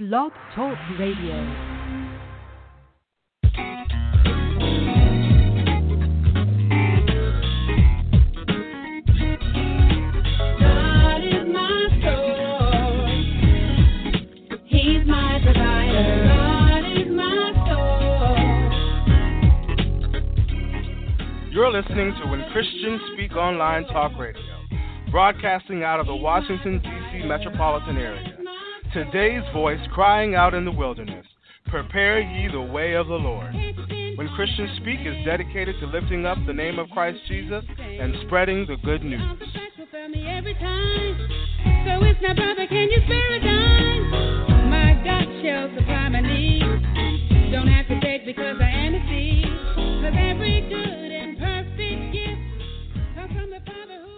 Blog Talk Radio. You're listening to When Christians Speak Online Talk Radio, broadcasting out of the Washington, D.C. metropolitan area. Today's voice crying out in the wilderness, prepare ye the way of the Lord. When Christians Speak is dedicated to lifting up the name of Christ Jesus and spreading the good news. So it's my brother, can you spare a dime? My God shall supply my needs. Don't have to beg because I am a seed. Cause every good and perfect gift comes from the Father who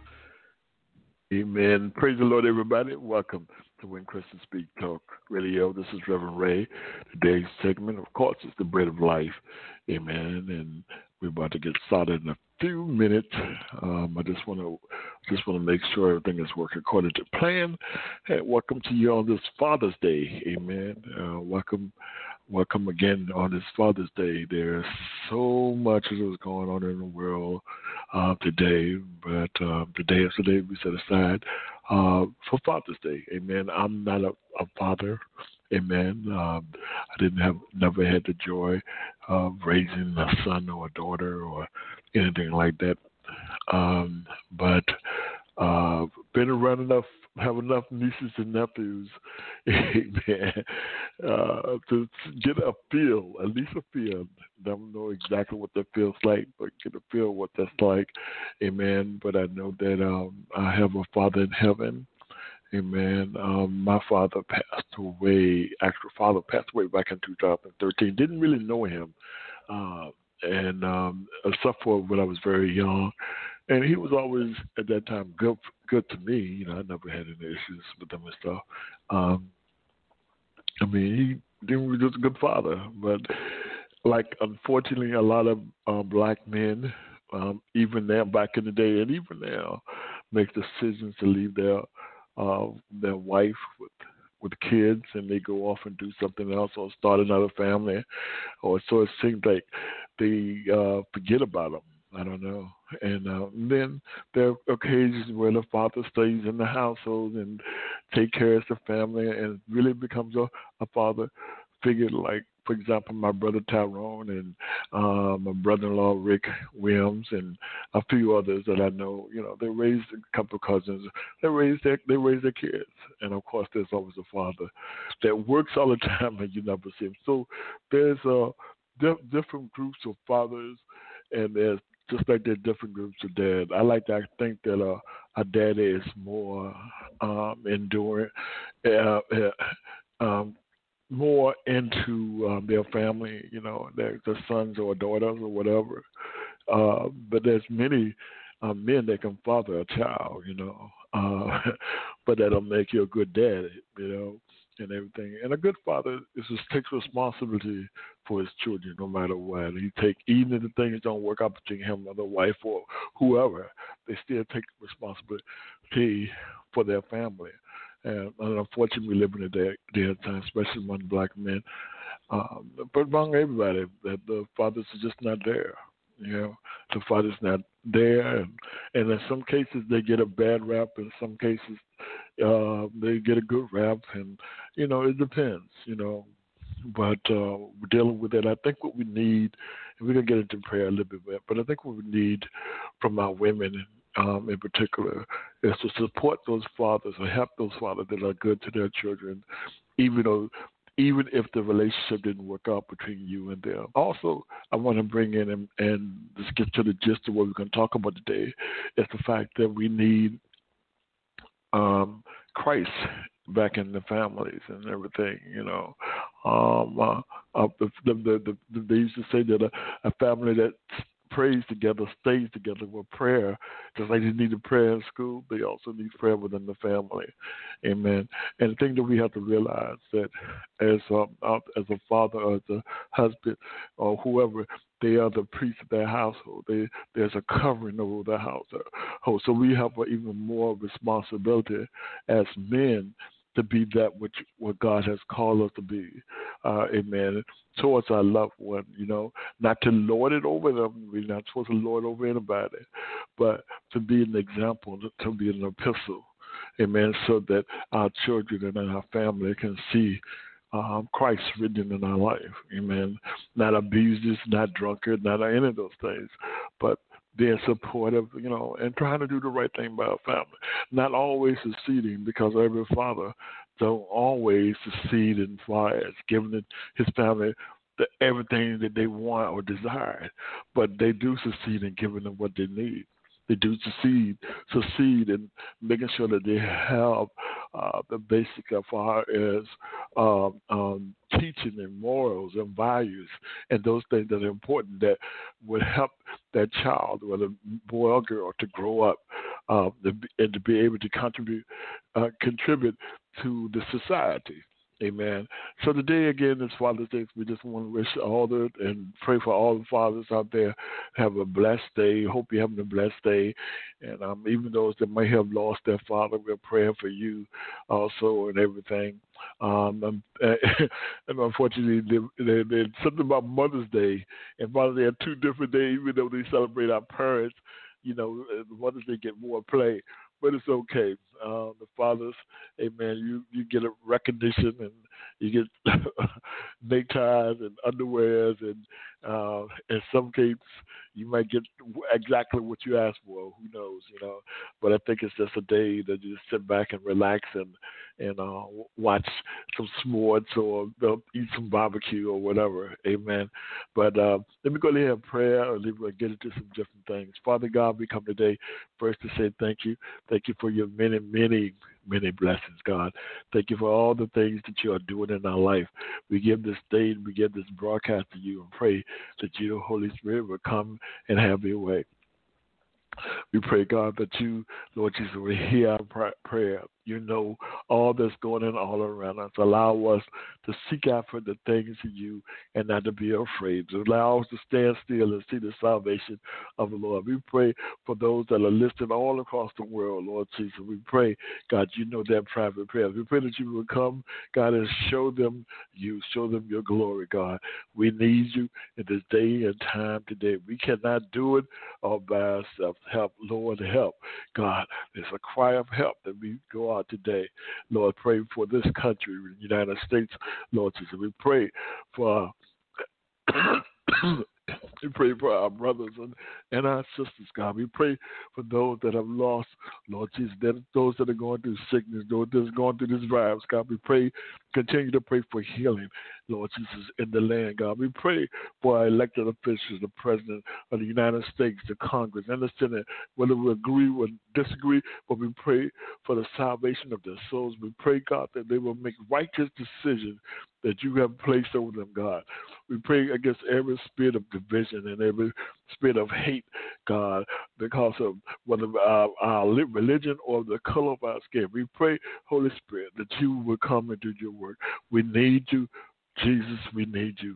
Amen. Praise the Lord, everybody. Welcome to When Christians Speak Talk Radio. This is Reverend Ray. Today's segment, of course, is the bread of life. Amen. And we're about to get started in a few minutes. I just want to make sure everything is working according to plan. Hey, welcome to you on this Father's Day. Amen. Welcome again on this Father's Day. There's so much that is going on in the world today, but today is the day we set aside for Father's Day. Amen. I'm not a father. Amen. I never had the joy of raising a son or a daughter or anything like that. But been around enough, have enough nieces and nephews, amen, to get a feel, at least a feel. Don't know exactly what that feels like, but get a feel what that's like, amen. But I know that I have a Father in heaven. Amen. My father passed away. Actual father passed away back in 2013. Didn't really know him, and except for when I was very young. And he was always at that time good to me. You know, I never had any issues with him and stuff. I mean, he was just a good father. But like, unfortunately, a lot of black men, even now, back in the day, and even now, make decisions to leave their wife with kids, and they go off and do something else or start another family, or so it seems like they forget about them. I don't know. And then there are occasions where the father stays in the household and take care of the family and really becomes a father figure. Like, for example, my brother Tyrone and my brother-in-law Rick Williams and a few others that I know. You know, they raised a couple of cousins. They raised their kids, and of course, there's always a father that works all the time and you never see him. So there's different groups of fathers, and there's just like there are different groups of dads. I like to think that a daddy is more enduring, more into their family, you know, their sons or daughters or whatever. But there's many men that can father a child, you know, but that'll make you a good dad, you know, and everything. And a good father takes responsibility for his children no matter what. Even if the things don't work out between him or the wife or whoever, they still take responsibility for their family. And unfortunately, we live in a day and time, especially among black men, but among everybody, that the fathers are just not there. You know, the father's not there, and in some cases they get a bad rap. In some cases, they get a good rap, and you know, it depends. You know, but we're dealing with it. I think what we need, and we're gonna get into prayer a little bit, but I think what we need from our women, in particular, is to support those fathers or help those fathers that are good to their children, even if the relationship didn't work out between you and them. Also, I want to bring in and just get to the gist of what we're going to talk about today, is the fact that we need Christ back in the families and everything, you know. They used to say that a family that prays together stays together with prayer. Just like they need prayer in school, they also need prayer within the family. Amen. And the thing that we have to realize that as a father or as a husband or whoever, they are the priest of their household. There's a covering over the household. So we have even more responsibility as men to be that which what God has called us to be. Amen. Towards our loved one, not to lord it over them. We're not supposed to lord over anybody, but to be an example, to be an epistle. Amen. So that our children and our family can see Christ written in our life. Amen. Not abusers, not drunkards, not any of those things, but being supportive, and trying to do the right thing by our family. Not always succeeding, because every father don't always succeed in far as giving his family everything that they want or desire, but they do succeed in giving them what they need. They do succeed in making sure that they have the basic of far as teaching and morals and values and those things that are important that would help that child, whether boy or girl, to grow up and to be able to contribute to the society. Amen. So today, again, is Father's Day. We just want to wish and pray for all the fathers out there. Have a blessed day. Hope you're having a blessed day. And even those that may have lost their father, we're praying for you also and everything. And unfortunately, there's something about Mother's Day and Father's Day are two different days, even though they celebrate our parents. Mother's Day get more play. But it's okay. The fathers, amen, you get a recognition, and you get neckties and underwears, and in some cases you might get exactly what you asked for. Who knows, But I think it's just a day that you just sit back and relax and watch some sports or eat some barbecue or whatever. Amen. But let me go ahead and prayer, and we'll get into some different things. Father God, we come today first to say thank you. Thank you for your many, many, many blessings, God. Thank you for all the things that you are doing in our life. We give this day, we give this broadcast to you, and pray that you, Holy Spirit, will come and have your way. We pray, God, that you, Lord Jesus, will hear our prayer. You know all that's going on all around us. Allow us to seek after the things of you and not to be afraid. Allow us to stand still and see the salvation of the Lord. We pray for those that are listed all across the world, Lord Jesus. We pray, God, you know their private prayers. We pray that you will come, God, and show them you, show them your glory, God. We need you in this day and time today. We cannot do it all by ourselves. Help, Lord, help. God, there's a cry of help that we go out today. Lord, pray for this country, the United States, Lord Jesus. We pray for we pray for our brothers and our sisters, God. We pray for those that have lost, Lord Jesus, those that are going through sickness, those that are going through this virus, God. We pray, continue to pray for healing, Lord Jesus, in the land, God. We pray for our elected officials, the President of the United States, the Congress, and the Senate, whether we agree or disagree, but we pray for the salvation of their souls. We pray, God, that they will make righteous decisions that you have placed over them, God. We pray against every spirit of division and every spirit of hate, God, because of whether our religion or the color of our skin. We pray, Holy Spirit, that you will come and do your work. We need you, Jesus. We need you.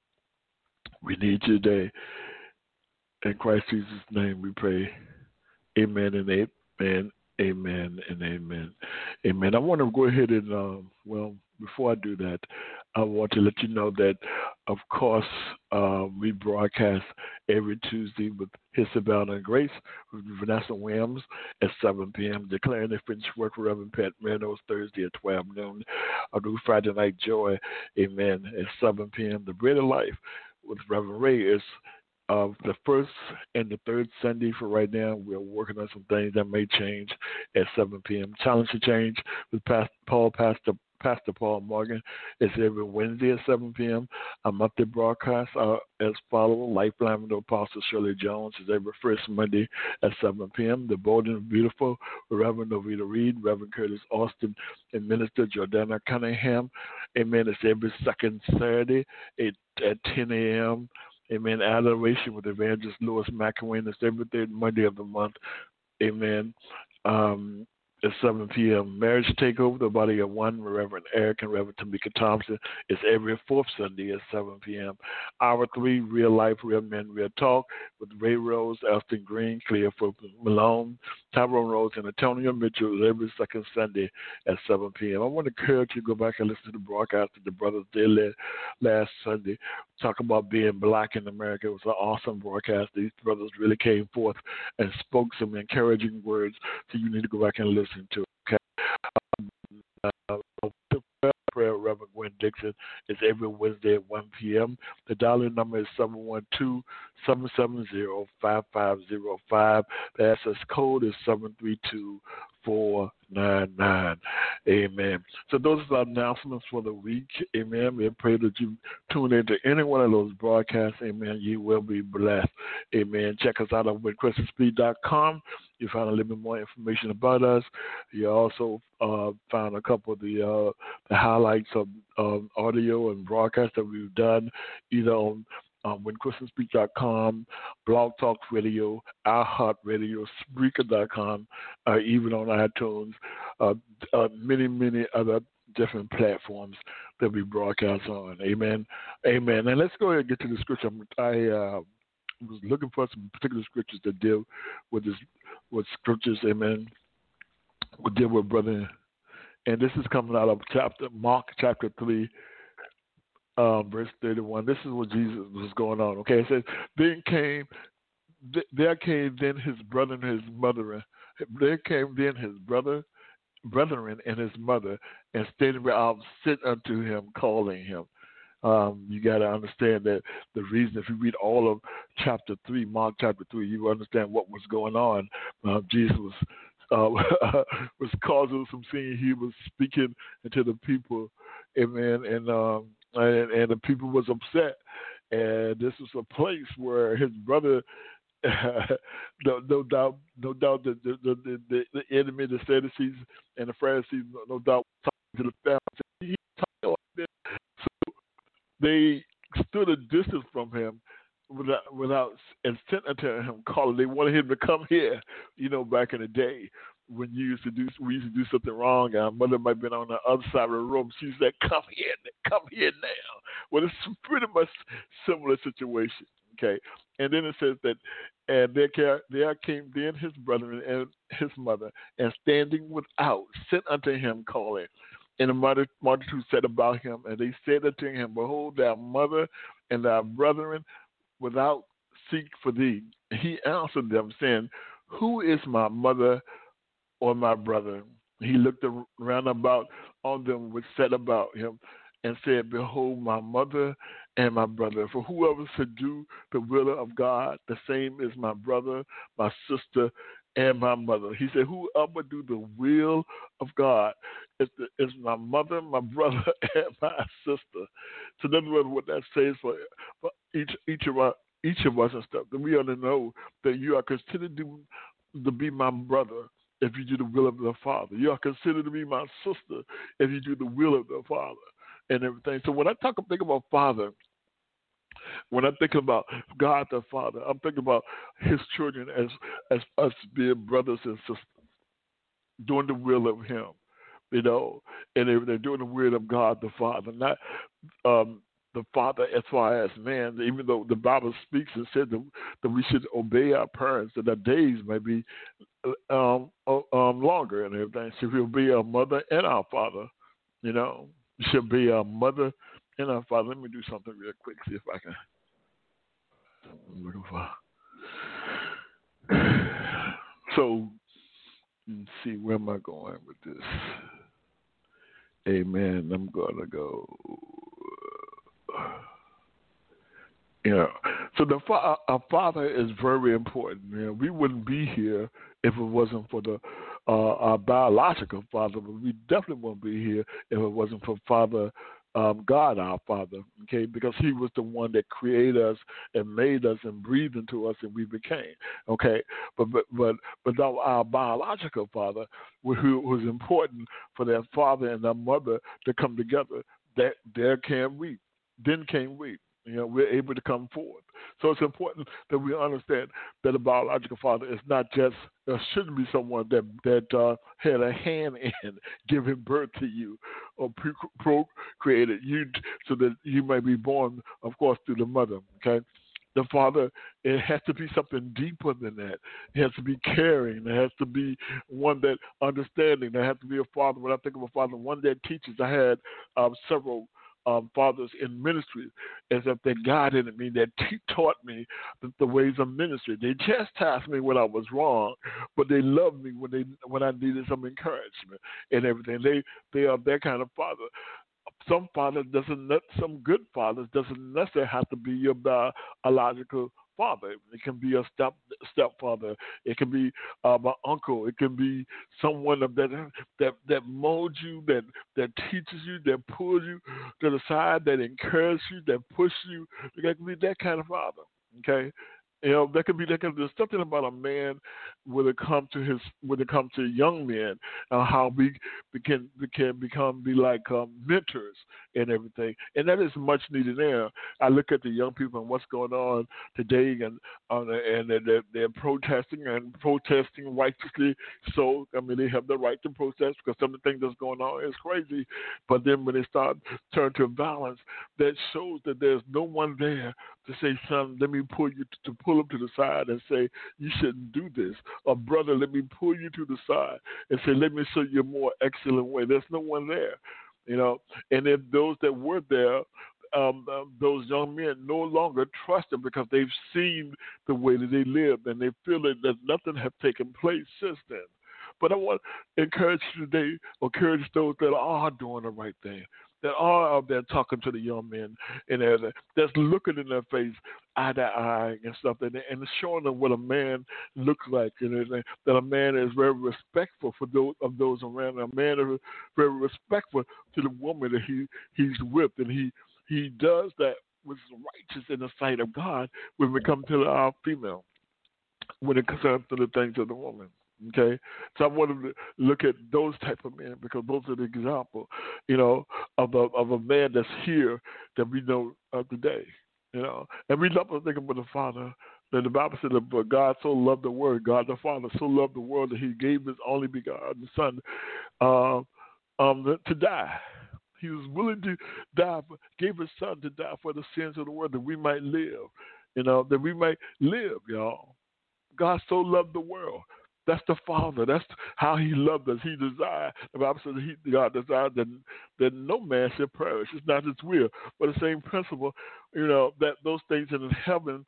We need you today. In Christ Jesus' name we pray. Amen and amen. Amen and amen. Amen. I want to go ahead and, before I do that, I want to let you know that, of course, we broadcast every Tuesday with His Savannah and Grace with Vanessa Williams at 7 p.m., Declaring the Finished Work for Reverend Pat Manos Thursday at 12 noon. I do Friday Night Joy, amen, at 7 p.m. The Bread of Life with Reverend Ray is the first and the third Sunday for right now. We're working on some things that may change at 7 p.m. Challenge to Change with Pastor Paul Morgan is every Wednesday at 7 p.m. Our monthly broadcast as follows. Lifeline with Apostle Shirley Jones is every first Monday at 7 p.m. The Bold and Beautiful with Reverend Novita Reed, Reverend Curtis Austin, and Minister Jordana Cunningham. Amen. It's every second Saturday at 10 a.m. Amen. Adoration with Evangelist Louis McElwain. It's every third Monday of the month. Amen. At 7 p.m. Marriage Takeover, the Body of One, Reverend Eric and Reverend Tamika Thompson. It's every fourth Sunday at 7 p.m. Hour 3, Real Life, Real Men, Real Talk with Ray Rose, Elston Green, Clearfoot Malone. Tyrone Rose and Antonio Mitchell every second Sunday at 7 p.m. I want to encourage you to go back and listen to the broadcast that the brothers did last Sunday. Talk about being black in America. It was an awesome broadcast. These brothers really came forth and spoke some encouraging words, so you need to go back and listen to it. Okay? The prayer, Reverend Gwen Dixon, is every Wednesday at 1 p.m. The dial-in number is 712-770-5505. The access code is 732499. Amen. So those are the announcements for the week. Amen. We pray that you tune into any one of those broadcasts. Amen. You will be blessed. Amen. Check us out on WinChristianSpeak.com. You find a little bit more information about us. You also found a couple of the highlights of audio and broadcasts that we've done either on WhenChristianspeak.com, Blog Talk Radio, iHeartRadio, Spreaker.com, even on iTunes, many other different platforms that we broadcast on. Amen. Amen. And let's go ahead and get to the scripture. I was looking for some particular scriptures that deal with scriptures. Amen. We deal with brother. And this is coming out of Mark chapter 3. Verse 31. This is what Jesus was going on. Okay, it says, there came then his brother and his mother. There came then his brethren and his mother, and standing without, sit unto him, calling him. You got to understand that the reason, if you read all of chapter 3, Mark chapter 3, you understand what was going on. Jesus was causing some sin. He was speaking into the people, amen, and the people was upset. And this was a place where his brother, no doubt, the enemy, the Sadducees and the Pharisees, no doubt, talking to the family. So they stood a distance from him without and sent unto him calling. They wanted him to come here. Back in the day when we used to do something wrong, our mother might have been on the other side of the room. She said, come here now. Well, it's pretty much similar situation. Okay. And then it says that, and there came then his brethren and his mother, and standing without, sent unto him calling. And the multitude said about him, and they said unto him, behold, thy mother and thy brethren without seek for thee. He answered them, saying, who is my mother or my brother? He looked around about on them which sat about him, and said, behold, my mother and my brother. For whoever should do the will of God, the same is my brother, my sister, and my mother. He said, whoever do the will of God is my mother, my brother, and my sister. So in other words, what that says for each of us and stuff, that we ought to know that you are considered to be my brother if you do the will of the Father. You are considered to be my sister if you do the will of the Father and everything. So when I think about Father, when I think about God the Father, I'm thinking about his children as us being brothers and sisters, doing the will of him, and they're doing the will of God the Father, not the Father as far as man, even though the Bible speaks and said that we should obey our parents, that our days may be longer and everything. So we'll be our mother and our father, we should be our mother and our father. Let me do something real quick, see if I can. I'm looking for. So, let's see, where am I going with this? Amen. I'm going to go. So our Father is very important. We wouldn't be here if it wasn't for our biological father, but we definitely wouldn't be here if it wasn't for Father God, our Father. Okay, because He was the one that created us and made us and breathed into us, and we became. Okay, but our biological father, who was important for their father and their mother to come together, then came we. We're able to come forward. So it's important that we understand that a biological father is not just, shouldn't be someone that had a hand in giving birth to you or procreated you so that you may be born, of course, through the mother, okay? The father, it has to be something deeper than that. It has to be caring. It has to be one that understanding. There has to be a father. When I think of a father, one that teaches. I had several fathers in ministry as if they guided me, that taught me the ways of ministry. They chastised me when I was wrong, but they loved me when I needed some encouragement and everything. They are that kind of father. Some good fathers doesn't necessarily have to be your biological father. It can be a stepfather. It can be my uncle. It can be someone that molds you, that teaches you, that pulls you to the side, that encourages you, that pushes you. It can be that kind of father. Okay. There's something about a man when it comes to young men, how we can be like mentors and everything, and that is much needed there. I look at the young people and what's going on today, and they're protesting righteously. So I mean, they have the right to protest because some of the things that's going on is crazy. But then when they start turn to violence, that shows that there's no one there to say, son, let me pull them to the side and say, you shouldn't do this. Or, brother, let me pull you to the side and say, let me show you a more excellent way. There's no one there, And if those that were there, those young men no longer trust them because they've seen the way that they lived and they feel that nothing has taken place since then. But I want to encourage you today, encourage those that are doing the right thing, that are out there talking to the young men and that's looking in their face eye to eye and stuff, and showing them what a man looks like, and that a man is very respectful for those around him. A man is very respectful to the woman that he's with, and he does that which is righteous in the sight of God when we come to our female, when it comes to the things of the woman. Okay, so I want to look at those type of men because those are the example, of a man that's here that we know of today, and we love to think about the Father. That the Bible said that God so loved the world, God the Father so loved the world that He gave His only begotten Son to die. He was willing to die, gave His Son to die for the sins of the world that we might live, that we might live, y'all. God so loved the world. That's the Father. That's how He loved us. He desired. The Bible says that God desired that no man should perish. It's not His will, but the same principle. That those things in heaven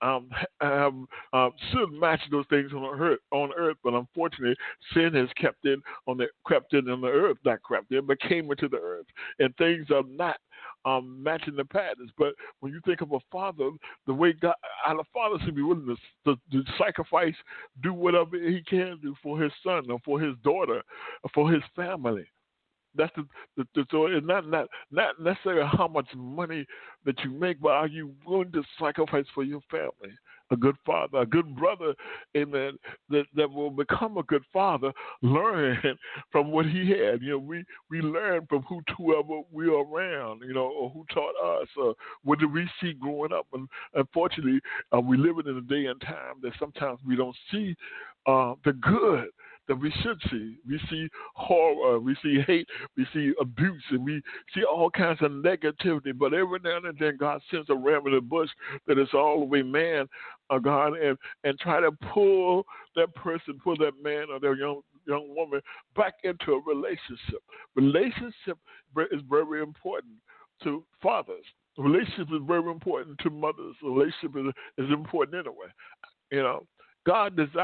should match those things on earth. But unfortunately, sin has crept in on the earth, not crept in, but came into the earth, and things are not matching the patterns. But when you think of a father, the way God, our father should be willing to sacrifice, do whatever he can do for his son or for his daughter or for his family. That's so it's not necessarily how much money that you make, but are you willing to sacrifice for your family? A good father, a good brother, amen, that will become a good father, learn from what he had. We learn from whoever we are around, or who taught us, or what did we see growing up. And unfortunately, we live in a day and time that sometimes we don't see the good that we should see. We see horror, we see hate, we see abuse, and we see all kinds of negativity. But every now and then, God sends a ram in the bush that is all the way man, God, and try to pull that person, pull that man or that young woman back into a relationship. Relationship is very important to fathers. Relationship is very important to mothers. Relationship is important anyway. God the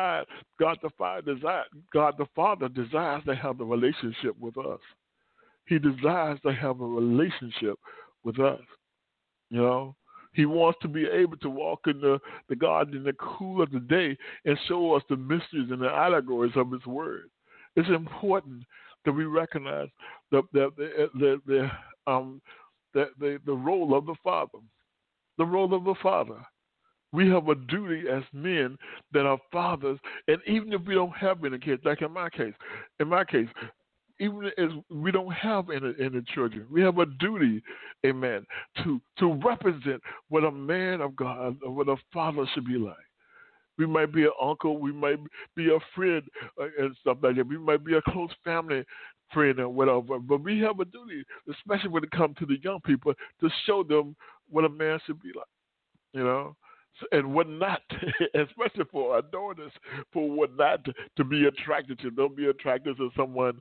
Father desires to have a relationship with us. He desires to have a relationship with us. He wants to be able to walk in the garden in the cool of the day and show us the mysteries and the allegories of His Word. It's important that we recognize the role of the Father. The role of the Father. We have a duty as men that are fathers, and even if we don't have any kids, like in my case, even as we don't have any children, we have a duty, amen, to represent what a man of God, or what a father should be like. We might be an uncle, we might be a friend and stuff like that. We might be a close family friend or whatever, but we have a duty, especially when it comes to the young people, to show them what a man should be like. and what not, especially for our daughters, for what not to be attracted to. Don't be attracted to someone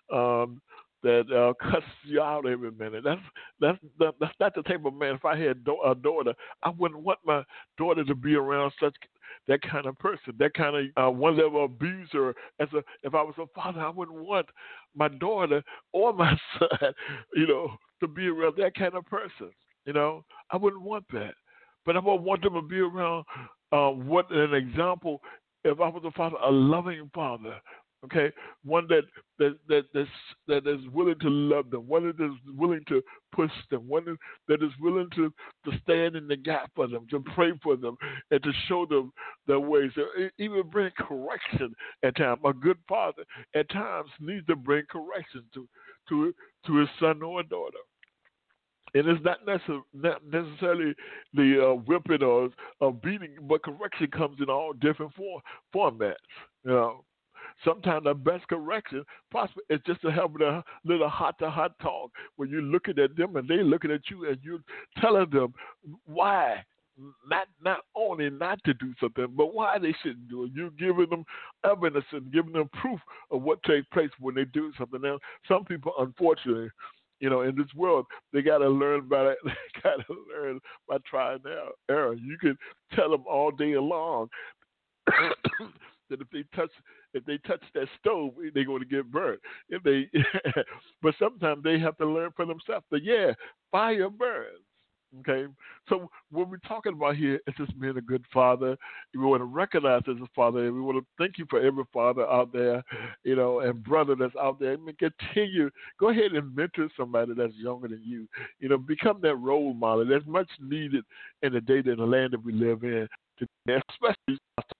that cusses you out every minute. That's not the type of man. If I had a daughter, I wouldn't want my daughter to be around that kind of person, that kind of one level abuser. If I was a father, I wouldn't want my daughter or my son, to be around that kind of person. I wouldn't want that. But I would want them to be around what an example. If I was a father, a loving father, okay, one that is willing to love them, one that is willing to push them, one that is willing to stand in the gap for them, to pray for them, and to show them their ways, even bring correction at times. A good father at times needs to bring correction to his son or daughter. And it's not necessarily the whipping or beating, but correction comes in all different formats. Sometimes the best correction possible is just to have a little heart-to-heart talk when you're looking at them and they're looking at you and you're telling them why. Not only not to do something, but why they shouldn't do it. You're giving them evidence and giving them proof of what takes place when they do something. Now, some people, unfortunately, in this world, they got to learn by that. They got to learn by trial and error. You can tell them all day long that if they touch that stove, they're going to get burnt. But sometimes they have to learn for themselves that fire burns. Okay, so what we're talking about here is just being a good father. We want to recognize as a father, and we want to thank you for every father out there, and brother that's out there. Continue. Go ahead and mentor somebody that's younger than you. Become that role model. That's much needed in the day and the land that we live in today, especially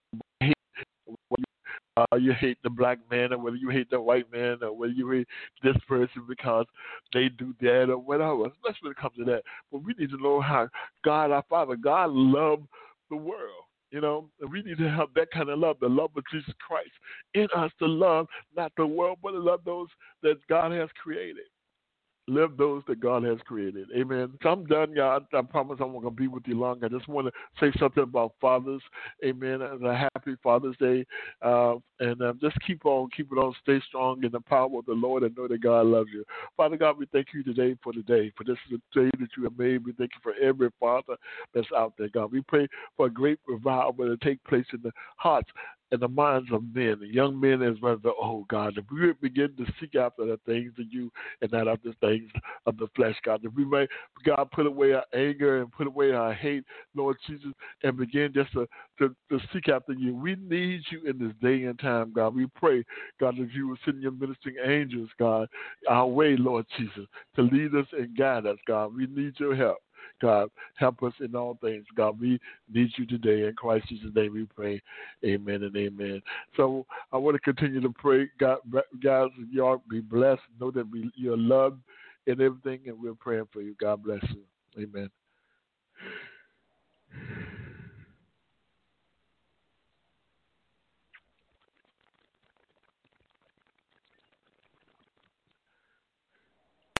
you hate the black man, or whether you hate the white man, or whether you hate this person because they do that or whatever, especially when it comes to that. But we need to know how God, our Father, God loved the world. And we need to have that kind of love, the love of Jesus Christ in us, to love not the world, but to love those that God has created. Live those that God has created. Amen. So I'm done, y'all. I promise I'm not going to be with you long. I just want to say something about fathers. Amen. And a happy Father's Day. And just keep on. Stay strong in the power of the Lord and know that God loves you. Father God, we thank you today for the day. For this is the day that you have made. We thank you for every father that's out there, God. We pray for a great revival to take place in the hearts and the minds of men, young men as well as the old, God, that we would begin to seek after the things of you and not after things of the flesh, God, that we may, God, put away our anger and put away our hate, Lord Jesus, and begin just to seek after you. We need you in this day and time, God. We pray, God, that you will send your ministering angels, God, our way, Lord Jesus, to lead us and guide us, God. We need your help. God, help us in all things. God, we need you today. In Christ Jesus' name we pray. Amen and amen. So I want to continue to pray. God, guys, y'all be blessed. Know that you're loved in everything, and we're praying for you. God bless you. Amen.